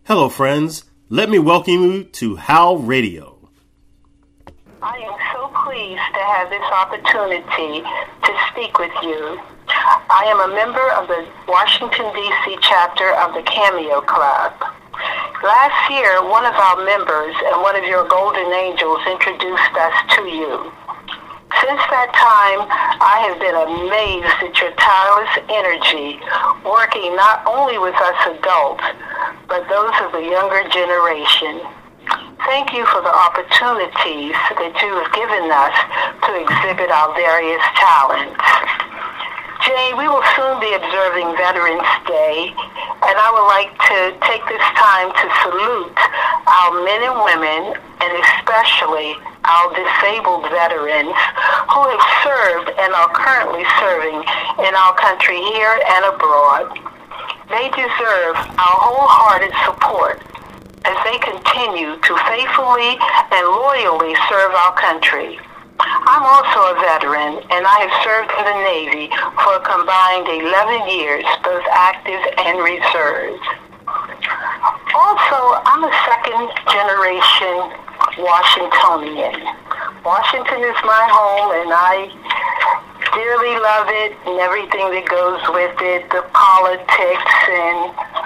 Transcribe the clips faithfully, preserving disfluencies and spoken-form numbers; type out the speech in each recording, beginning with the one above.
Hello, friends. Let me welcome you to How Radio. I am so pleased to have this opportunity to speak with you. I am a member of the Washington, D C chapter of the Cameo Club. Last year, one of our members and one of your golden angels introduced us to you. Since that time, I have been amazed at your tireless energy, working not only with us adults, but those of the younger generation. Thank you for the opportunities that you have given us to exhibit our various talents. Jay, we will soon be observing Veterans Day, and I would like to take this time to salute our men and women, and especially our disabled veterans who have served and are currently serving in our country here and abroad. They deserve our wholehearted support as they continue to faithfully and loyally serve our country. I'm also a veteran, and I have served in the Navy for a combined eleven years, both active and reserves. Also, I'm a second-generation Washingtonian. Washington is my home, and I dearly love it and everything that goes with it, the politics and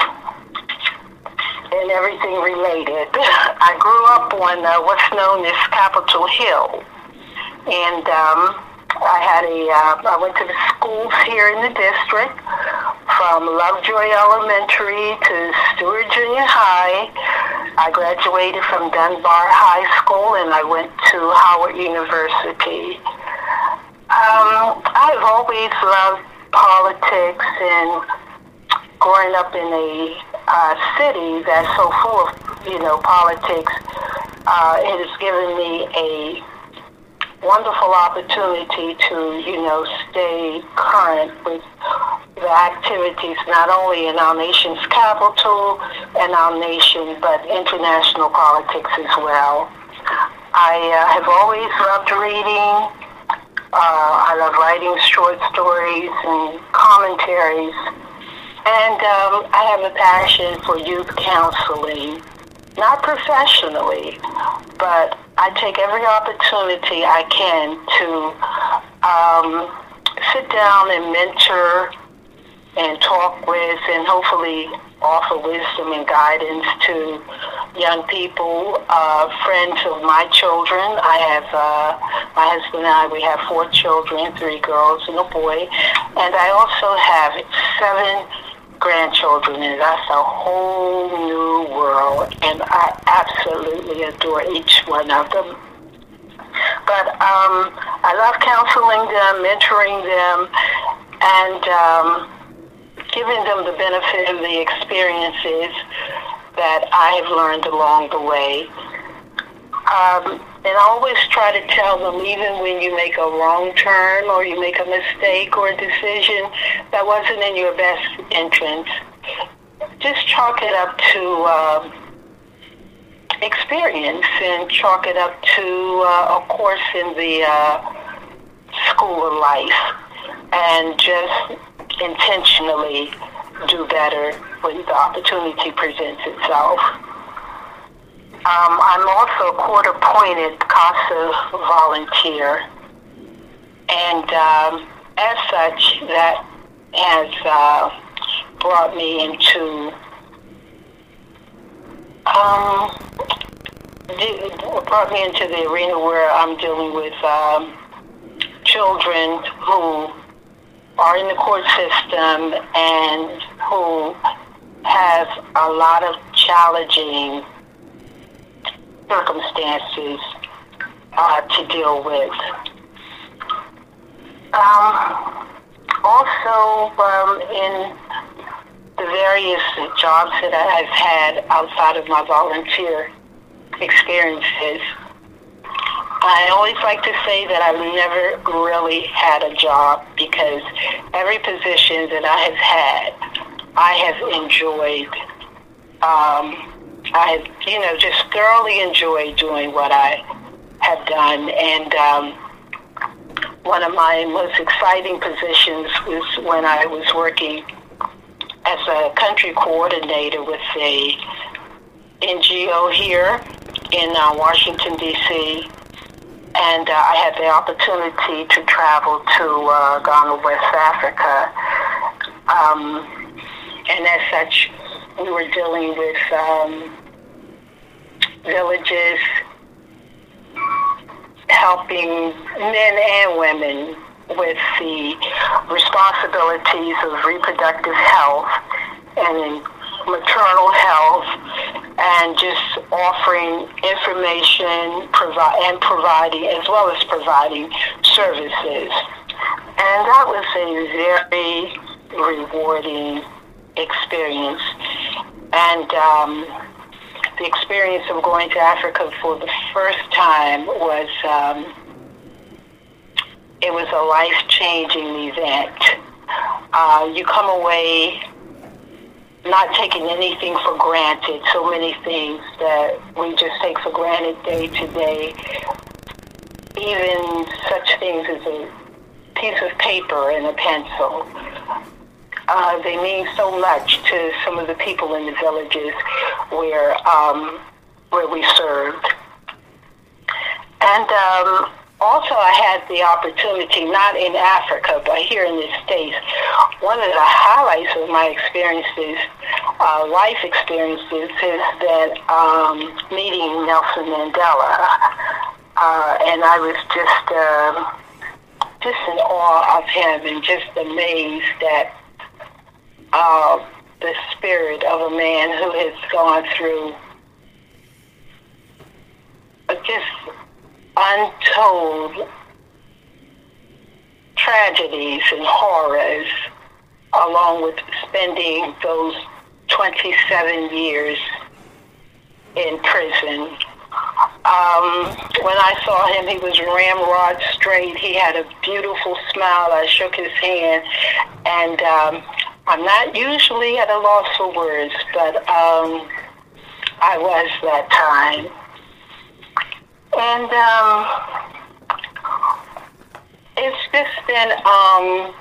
and everything related. I grew up on uh, what's known as Capitol Hill. And um, I had a, uh, I went to the schools here in the district, from Lovejoy Elementary to Stewart Junior High. I graduated from Dunbar High School, and I went to Howard University. Um, I've always loved politics, and growing up in a uh, city that's so full of, you know, politics, uh, it has given me a wonderful opportunity to, you know, stay current with the activities not only in our nation's capital and our nation, but international politics as well. I uh, have always loved reading. Uh, I love writing short stories and commentaries. And um, I have a passion for youth counseling, not professionally, but I take every opportunity I can to um, sit down and mentor and talk with and hopefully offer wisdom and guidance to young people, uh, friends of my children. I have, uh, my husband and I, we have four children, three girls and a boy, and I also have seven grandchildren, and that's a whole new world, and I absolutely adore each one of them. But um, I love counseling them, mentoring them, and um, giving them the benefit of the experiences that I have learned along the way. Um, and I always try to tell them, even when you make a wrong turn or you make a mistake or a decision that wasn't in your best interest, just chalk it up to uh, experience and chalk it up to uh, a course in the uh, school of life, and just intentionally do better when the opportunity presents itself. Um, I'm also a court-appointed CASA volunteer, and um, as such, that has uh, brought me into um, brought me into the arena where I'm dealing with um, children who are in the court system and who have a lot of challenging circumstances uh, to deal with. Um, also, um, in the various jobs that I've had outside of my volunteer experiences, I always like to say that I've never really had a job, because every position that I have had, I have enjoyed. Um, I have, you know, just thoroughly enjoyed doing what I have done. And um, one of my most exciting positions was when I was working as a country coordinator with a N G O here in uh, Washington, D C, and uh, I had the opportunity to travel to uh, Ghana, West Africa. Um, and as such, we were dealing with um, villages, helping men and women with the responsibilities of reproductive health and maternal health, and just offering information provi- and providing, as well as providing services. And that was a very rewarding experience. And um, the experience of going to Africa for the first time was, um, it was a life-changing event. Uh, you come away not taking anything for granted, so many things that we just take for granted day to day, even such things as a piece of paper and a pencil. Uh, they mean so much to some of the people in the villages where um, where we served. And um, also I had the opportunity, not in Africa, but here in the States, one of the highlights of my experiences, uh, life experiences, is that um, meeting Nelson Mandela. Uh, and I was just, uh, just in awe of him and just amazed at uh, the spirit of a man who has gone through just untold tragedies and horrors, along with spending those twenty-seven years in prison. Um, when I saw him, he was ramrod straight. He had a beautiful smile. I shook his hand, and um, I'm not usually at a loss for words, but um, I was that time. And um, it's just been um,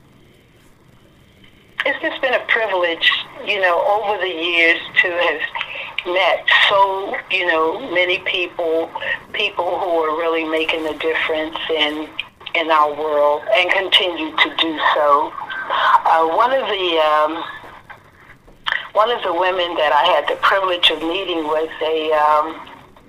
it's just been a privilege, you know, over the years to have met so, you know, many people, people who are really making a difference in in our world and continue to do so. Uh, one of the um, one of the women that I had the privilege of meeting was a um,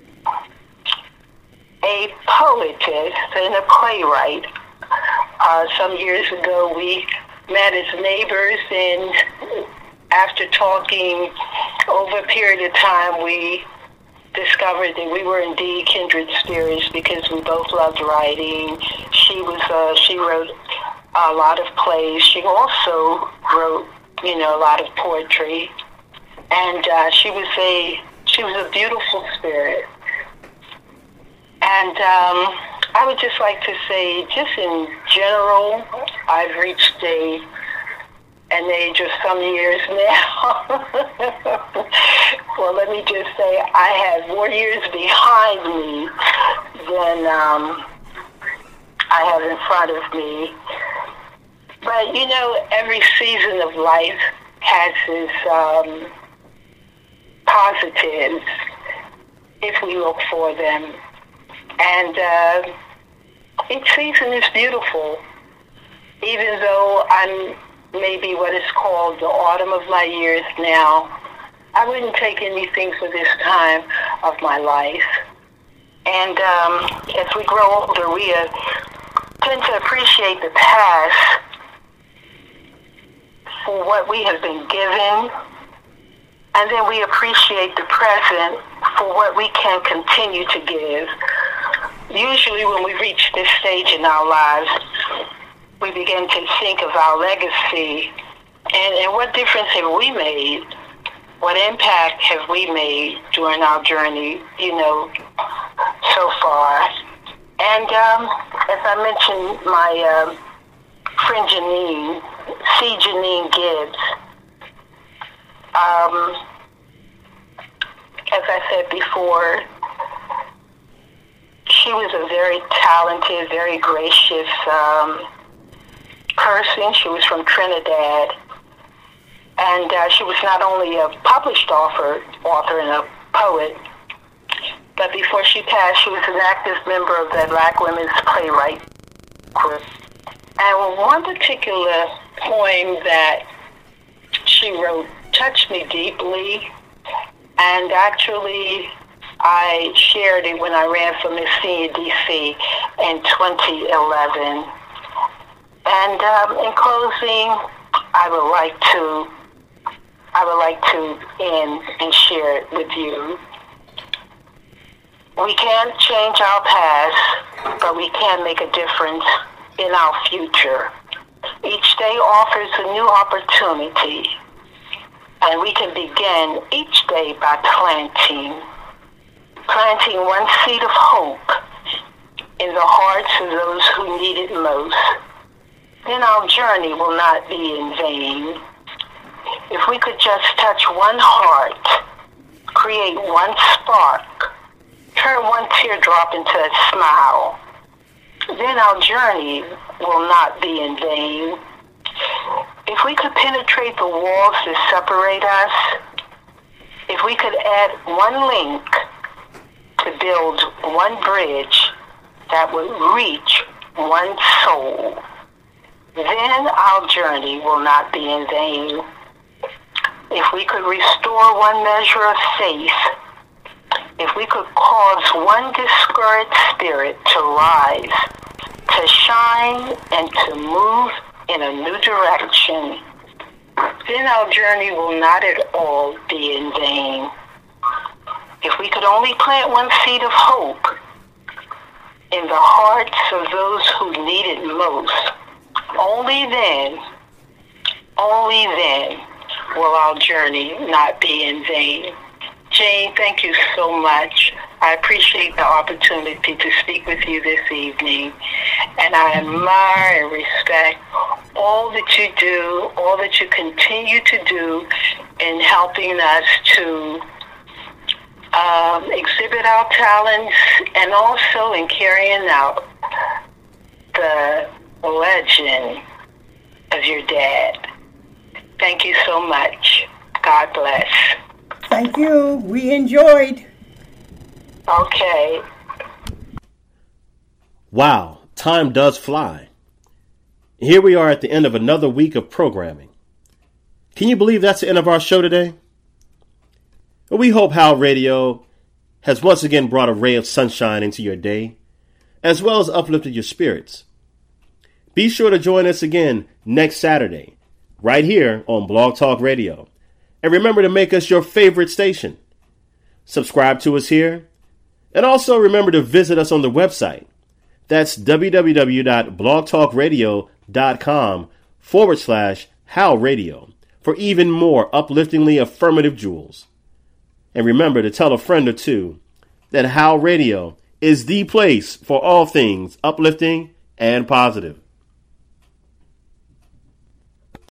a poetess and a playwright. Uh, some years ago, we met as neighbors, and after talking over a period of time, we discovered that we were indeed kindred spirits because we both loved writing. She was uh, she wrote a lot of plays. She also wrote, you know, a lot of poetry, and uh, she was a she was a beautiful spirit. And um, I would just like to say, just in general, I've reached a an age of some years now. Well, let me just say, I have more years behind me than um, I have in front of me. But, you know, every season of life has its um, positives, if we look for them. And uh, each season is beautiful, even though I'm maybe what is called the autumn of my years now. I wouldn't take anything for this time of my life. And um, as we grow older, we uh, tend to appreciate the past for what we have been given, and then we appreciate the present for what we can continue to give. Usually when we reach this stage in our lives, we begin to think of our legacy and, and what difference have we made? What impact have we made during our journey, you know, so far? And um, as I mentioned, my uh, friend Janine, C. Janine Gibbs, um, as I said before, she was a very talented, very gracious um, person. She was from Trinidad. And uh, she was not only a published author, author and a poet. But before she passed, she was an active member of the Black Women's Playwright Group. And one particular poem that she wrote touched me deeply. And actually, I shared it when I ran for Miss Senior D C in twenty eleven. And um, in closing, I would like to, I would like to end and share it with you. We can't change our past, but we can make a difference in our future. Each day offers a new opportunity, and we can begin each day by planting, planting one seed of hope in the hearts of those who need it most. Then our journey will not be in vain. If we could just touch one heart, create one spark, turn one teardrop into a smile, then our journey will not be in vain. If we could penetrate the walls that separate us, if we could add one link to build one bridge that would reach one soul, then our journey will not be in vain. If we could restore one measure of faith, if we could cause one discouraged spirit to rise, to shine, and to move in a new direction, then our journey will not at all be in vain. If we could only plant one seed of hope in the hearts of those who need it most, only then, only then will our journey not be in vain. Jane, thank you so much. I appreciate the opportunity to speak with you this evening. And I admire and respect all that you do, all that you continue to do in helping us to um, exhibit our talents and also in carrying out the legend of your dad. Thank you so much. God bless. Thank you. We enjoyed. Okay. Wow, time does fly. Here we are at the end of another week of programming. Can you believe that's the end of our show today? Well, we hope How Radio has once again brought a ray of sunshine into your day, as well as uplifted your spirits. Be sure to join us again next Saturday, right here on Blog Talk Radio. And remember to make us your favorite station. Subscribe to us here. And also remember to visit us on the website. That's www.blogtalkradio.com forward slash How Radio for even more upliftingly affirmative jewels. And remember to tell a friend or two that How Radio is the place for all things uplifting and positive.